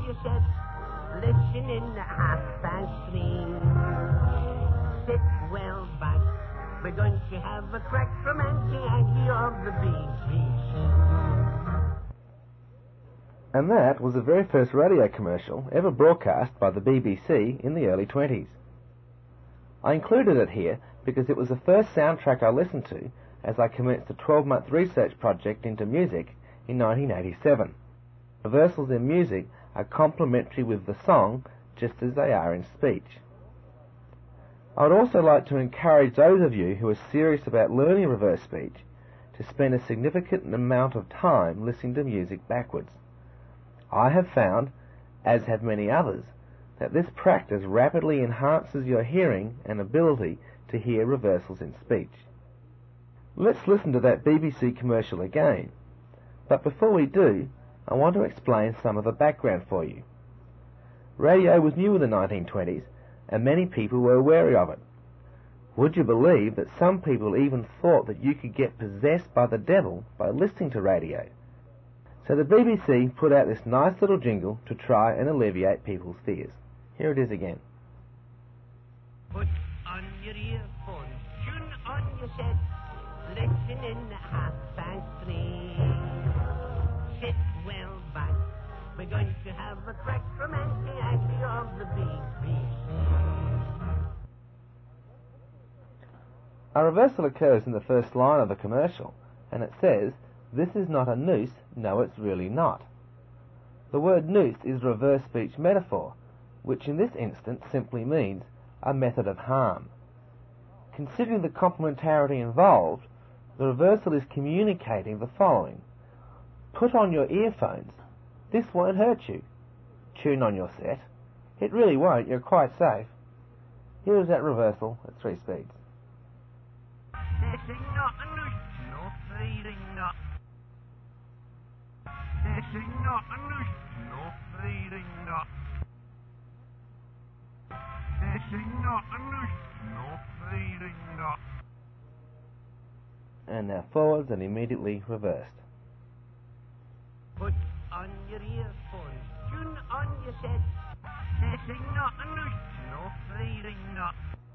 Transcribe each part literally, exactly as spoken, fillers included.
your set, listening to half past three. Sit well back, we're going to have a crack from Auntie Aggie of the B B C. And that was the very first radio commercial ever broadcast by the B B C in the early twenties. I included it here because it was the first soundtrack I listened to as I commenced a twelve-month research project into music in nineteen eighty-seven. Reversals in music are complementary with the song just as they are in speech. I would also like to encourage those of you who are serious about learning reverse speech to spend a significant amount of time listening to music backwards. I have found, as have many others, that this practice rapidly enhances your hearing and ability to hear reversals in speech. Let's listen to that B B C commercial again, but before we do, I want to explain some of the background for you. Radio was new in the nineteen twenties, and many people were wary of it. Would you believe that some people even thought that you could get possessed by the devil by listening to radio? So the B B C put out this nice little jingle to try and alleviate people's fears. Here it is again. Put on your earphones, tune on your set, listen in at half past three. Sit well back, we're going to have a crack from Auntie Aggie of the B B C. A reversal occurs in the first line of the commercial, and it says, "This is not a noose, no it's really not." The word noose is a reverse speech metaphor, which in this instance simply means a method of harm. Considering the complementarity involved, the reversal is communicating the following. Put on your earphones. This won't hurt you. Tune on your set. It really won't, you're quite safe. Here is that reversal at three speeds. This is not a noose, no feeding nut. This is not a noose, no feeding nut. This is not a noose, no feeding nut. And now forwards and immediately reversed. Put on your earphones, tune on your set. This is not a noose, no feeding nut.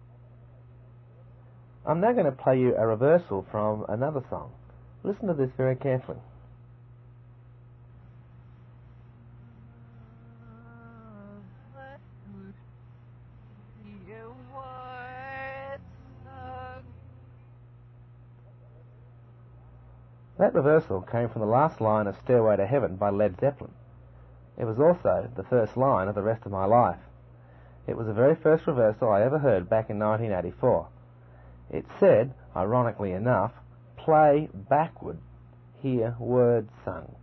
I'm now going to play you a reversal from another song. Listen to this very carefully. That reversal came from the last line of Stairway to Heaven by Led Zeppelin. It was also the first line of The Rest of My Life. It was the very first reversal I ever heard back in nineteen eighty-four. It said, ironically enough, play backward, hear words sung.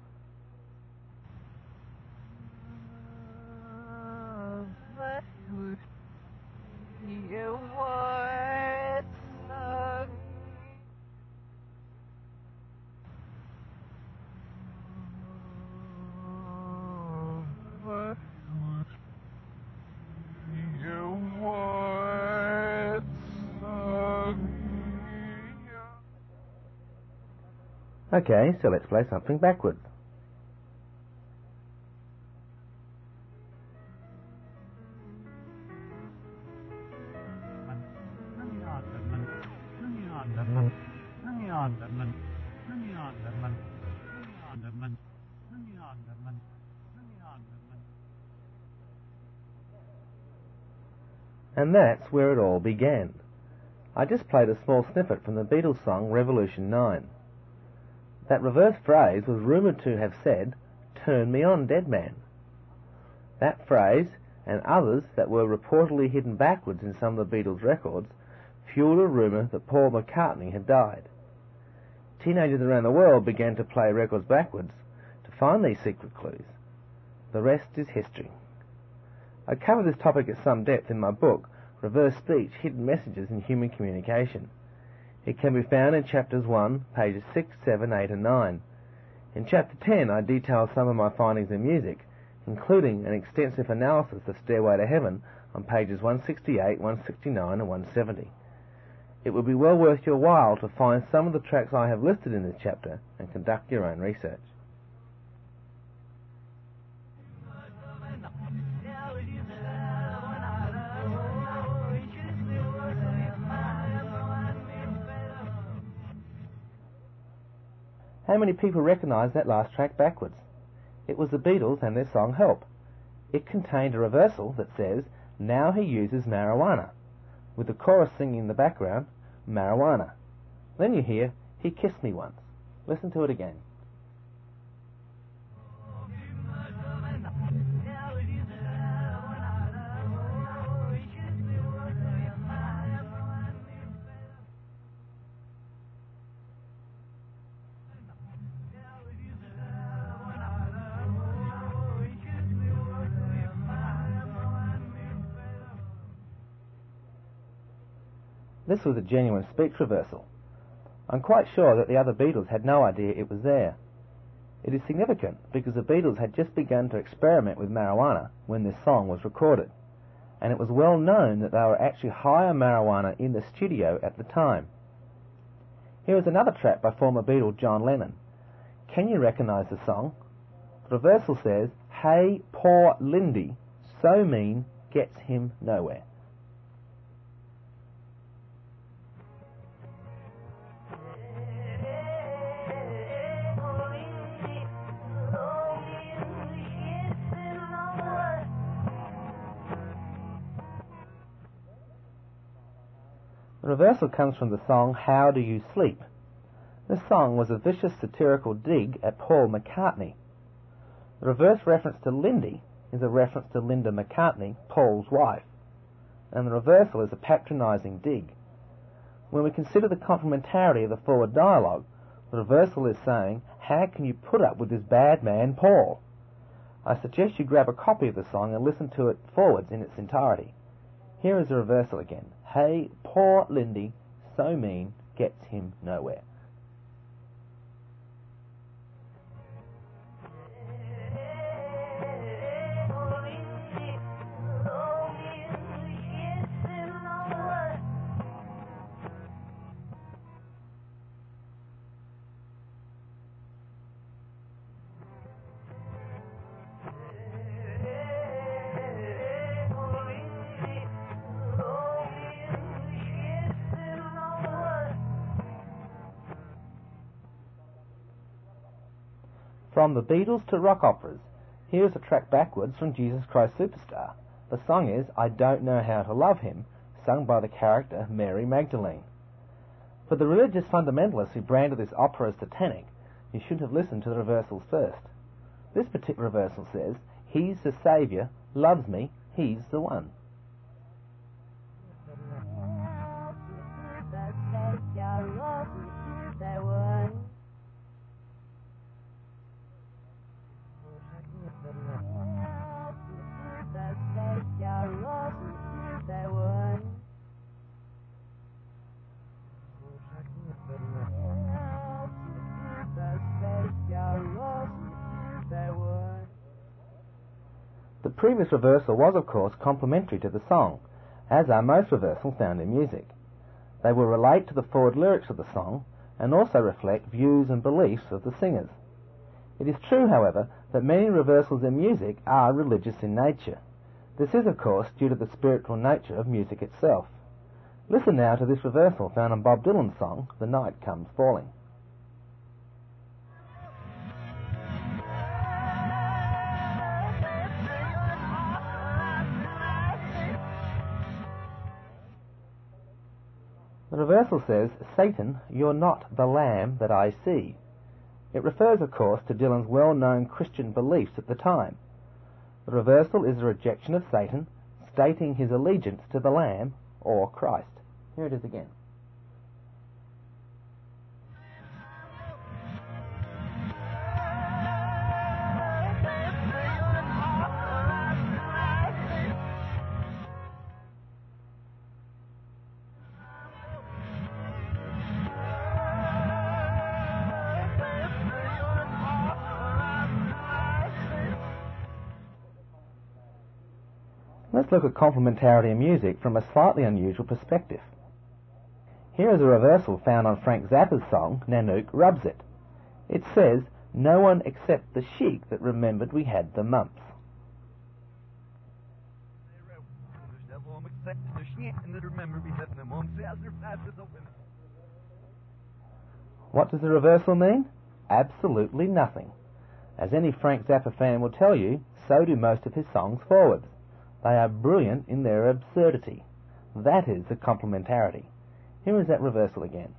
Okay, so let's play something backwards. And that's where it all began. I just played a small snippet from the Beatles song Revolution nine. That reverse phrase was rumoured to have said, "Turn me on, dead man." That phrase, and others that were reportedly hidden backwards in some of the Beatles' records, fueled a rumour that Paul McCartney had died. Teenagers around the world began to play records backwards to find these secret clues. The rest is history. I cover this topic at some depth in my book, Reverse Speech, Hidden Messages in Human Communication. It can be found in chapters one, pages six, seven, eight and nine. In chapter ten I detail some of my findings in music, including an extensive analysis of Stairway to Heaven on pages one sixty-eight, one sixty-nine and one seventy. It would be well worth your while to find some of the tracks I have listed in this chapter and conduct your own research. How many people recognise that last track backwards? It was the Beatles and their song Help. It contained a reversal that says, now he uses marijuana, with the chorus singing in the background, marijuana. Then you hear, he kissed me once. Listen to it again. This was a genuine speech reversal. I'm quite sure that the other Beatles had no idea it was there. It is significant because the Beatles had just begun to experiment with marijuana when this song was recorded, and it was well known that they were actually high on marijuana in the studio at the time. Here is another track by former Beatle John Lennon. Can you recognise the song? The reversal says, hey, poor Lindy, so mean, gets him nowhere. The reversal comes from the song How Do You Sleep? This song was a vicious satirical dig at Paul McCartney. The reverse reference to Lindy is a reference to Linda McCartney, Paul's wife, and the reversal is a patronising dig. When we consider the complementarity of the forward dialogue, the reversal is saying, how can you put up with this bad man Paul? I suggest you grab a copy of the song and listen to it forwards in its entirety. Here is the reversal again. Hey, poor Lindy, so mean, gets him nowhere. From the Beatles to rock operas, here is a track backwards from Jesus Christ Superstar. The song is I Don't Know How to Love Him, sung by the character Mary Magdalene. For the religious fundamentalists who branded this opera as satanic, you should have listened to the reversals first. This particular reversal says, he's the Saviour, loves me, he's the one. The previous reversal was, of course, complementary to the song, as are most reversals found in music. They will relate to the forward lyrics of the song and also reflect views and beliefs of the singers. It is true, however, that many reversals in music are religious in nature. This is, of course, due to the spiritual nature of music itself. Listen now to this reversal found on Bob Dylan's song, The Night Comes Falling. The reversal says, Satan, you're not the lamb that I see. It refers, of course, to Dylan's well-known Christian beliefs at the time. The reversal is a rejection of Satan, stating his allegiance to the Lamb, or Christ. Here it is again. Let's look at complementarity in music from a slightly unusual perspective. Here is a reversal found on Frank Zappa's song, Nanook Rubs It. It says, no one except the sheik that remembered we had the mumps. What does the reversal mean? absolutely nothing. As any Frank Zappa fan will tell you, so do most of his songs forwards. They are brilliant in their absurdity. That is the complementarity. Here is that reversal again.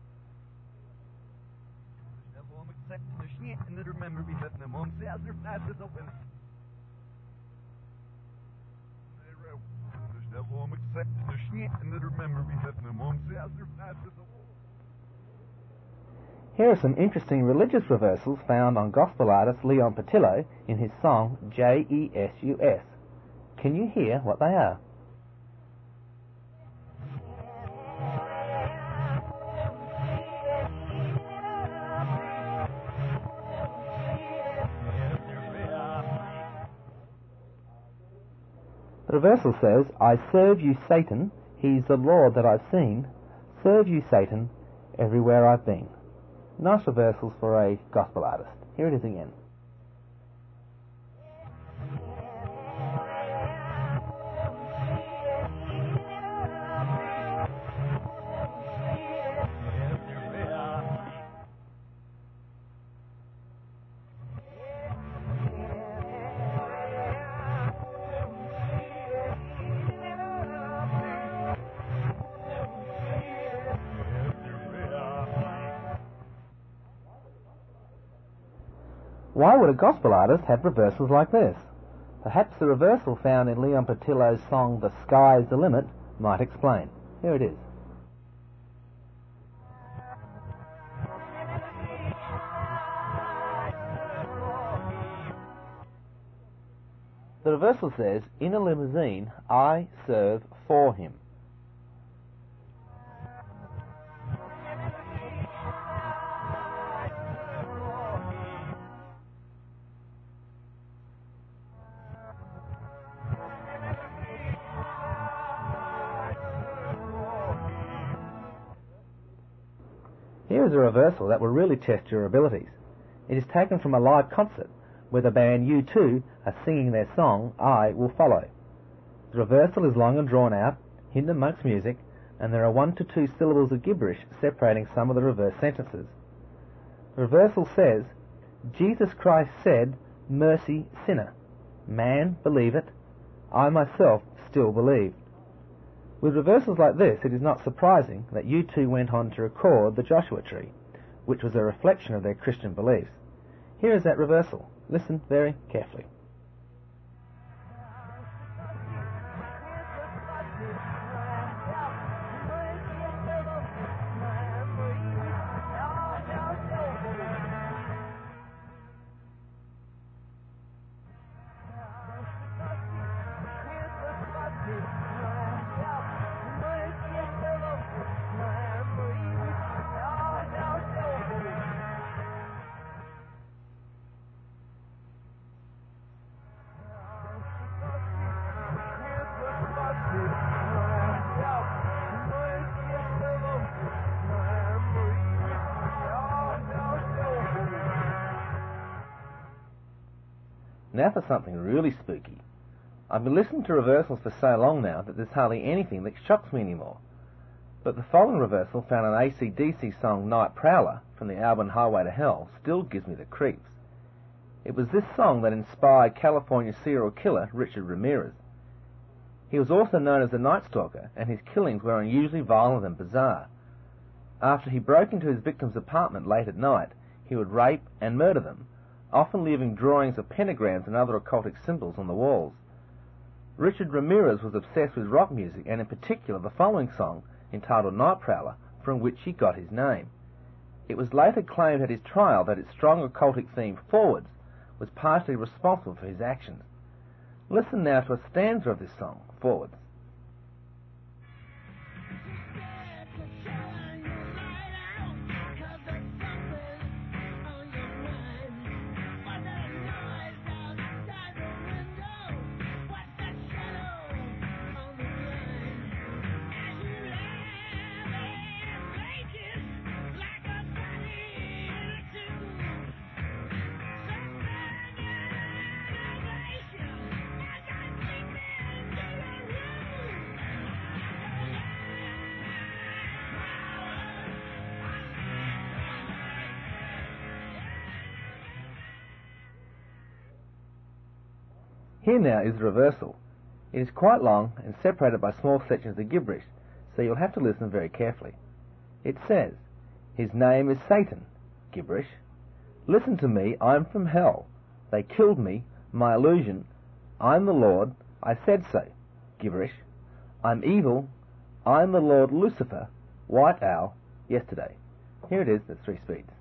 Here are some interesting religious reversals found on gospel artist Leon Patillo in his song J E S U S. Can you hear what they are? The reversal says, I serve you, Satan, he's the Lord that I've seen. Serve you, Satan, everywhere I've been. Nice reversals for a gospel artist. Here it is again. Why would a gospel artist have reversals like this? Perhaps the reversal found in Leon Patillo's song The Sky's the Limit might explain. Here it is. The reversal says, in a limousine, I serve for him. Here is a reversal that will really test your abilities. It is taken from a live concert where the band U two are singing their song, I Will Follow. The reversal is long and drawn out, hidden amongst music, and there are one to two syllables of gibberish separating some of the reverse sentences. The reversal says, Jesus Christ said, mercy, sinner. Man, believe it. I myself still believe. With reversals like this, it is not surprising that U two went on to record the Joshua Tree, which was a reflection of their Christian beliefs. Here is that reversal. Listen very carefully. Now for something really spooky. I've been listening to reversals for so long now that there's hardly anything that shocks me anymore. But the following reversal found on A C D C song Night Prowler from the album Highway to Hell still gives me the creeps. It was this song that inspired California serial killer Richard Ramirez. He was also known as the Night Stalker, and his killings were unusually violent and bizarre. After he broke into his victim's apartment late at night, he would rape and murder them, often leaving drawings of pentagrams and other occultic symbols on the walls. Richard Ramirez was obsessed with rock music, and in particular the following song, entitled Night Prowler, from which he got his name. It was later claimed at his trial that its strong occultic theme, Forwards, was partially responsible for his actions. Listen now to a stanza of this song, Forwards. Here now is the reversal. It is quite long and separated by small sections of gibberish, so you'll have to listen very carefully. It says, "His name is Satan," gibberish. "Listen to me, I'm from hell. They killed me, my illusion. I'm the Lord, I said so," gibberish. "I'm evil, I'm the Lord Lucifer, white owl, yesterday." Here it is, there's three speeds.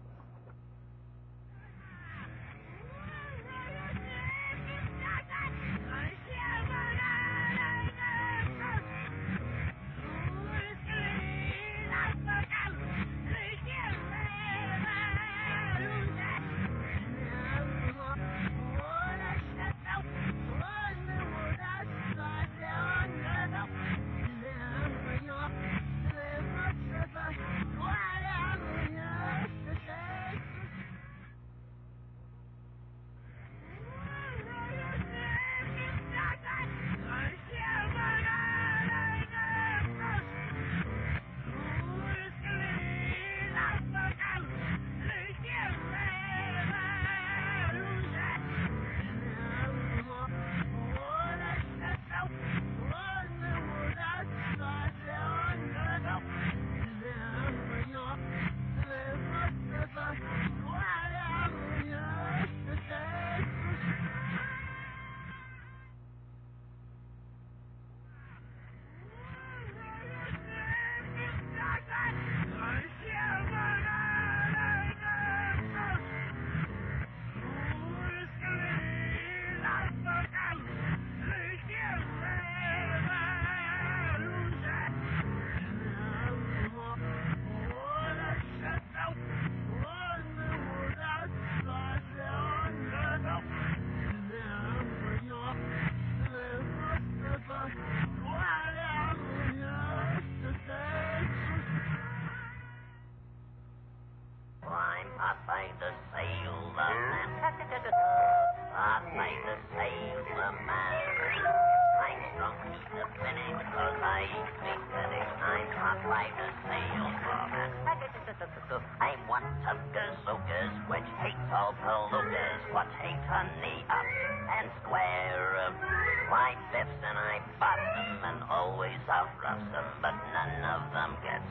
I'm one of gazookas, which hates all palookas, what hates honey up and square. Why biffs and I bought them and always outrush them, but none of them gets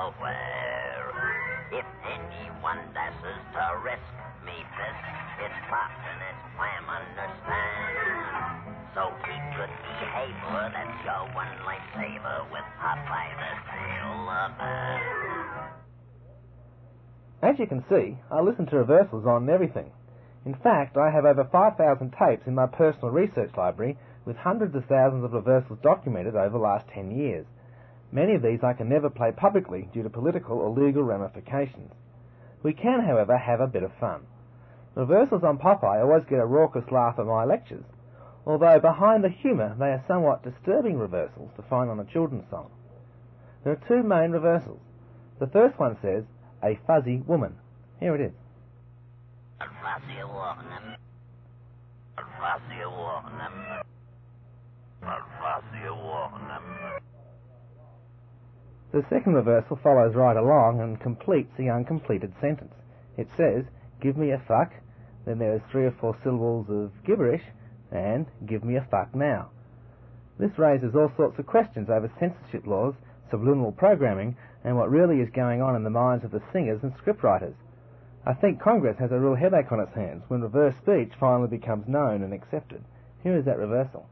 nowhere. If anyone dashes to risk me fist, it's popped and it's wham, understand. So keep good behavior, that's your one lifesaver with Popeye the Sailor Man. As you can see, I listen to reversals on everything. In fact, I have over five thousand tapes in my personal research library with hundreds of thousands of reversals documented over the last ten years. Many of these I can never play publicly due to political or legal ramifications. We can, however, have a bit of fun. Reversals on Popeye always get a raucous laugh at my lectures, although behind the humour they are somewhat disturbing reversals to find on a children's song. There are two main reversals. The first one says, "A fuzzy woman." Here it is. A fuzzy woman. A fuzzy woman. A fuzzy woman. The second reversal follows right along and completes the uncompleted sentence. It says, "Give me a fuck," then there is three or four syllables of gibberish, and "Give me a fuck now." This raises all sorts of questions over censorship laws, subliminal programming, and what really is going on in the minds of the singers and scriptwriters. I think Congress has a real headache on its hands when reverse speech finally becomes known and accepted. Here is that reversal.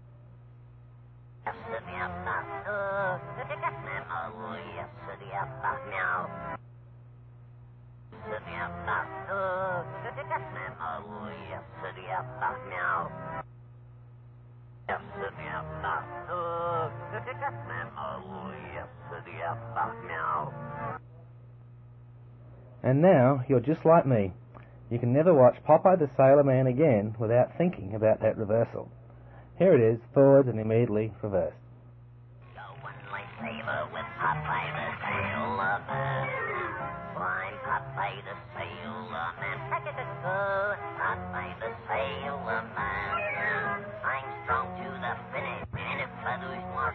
And now, you're just like me. You can never watch Popeye the Sailor Man again without thinking about that reversal. Here it is, forward and immediately reversed. No one lifesaver with Popeye the Sailor Man. I'm Popeye the Sailor Man. Popeye the Sailor Man. I'm strong to the finish, and if I lose more,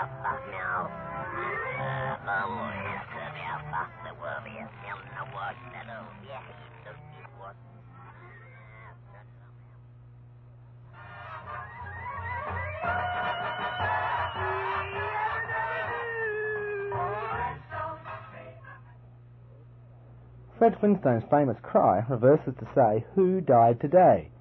the world is in the water. Fred Flintstone's famous cry reverses to say, "Who died today?"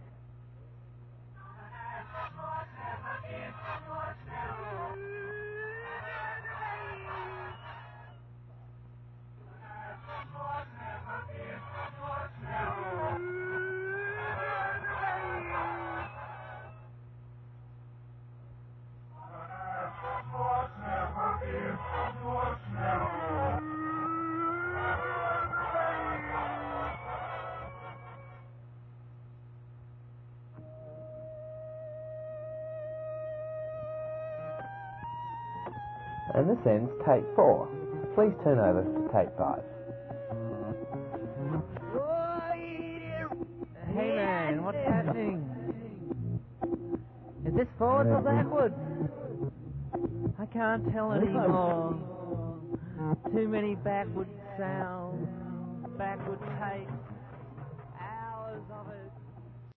And this ends take four. Please turn over to take five. Hey man, what's happening? Is this forwards or backwards? I can't tell anymore. Too many backward sounds, backward takes.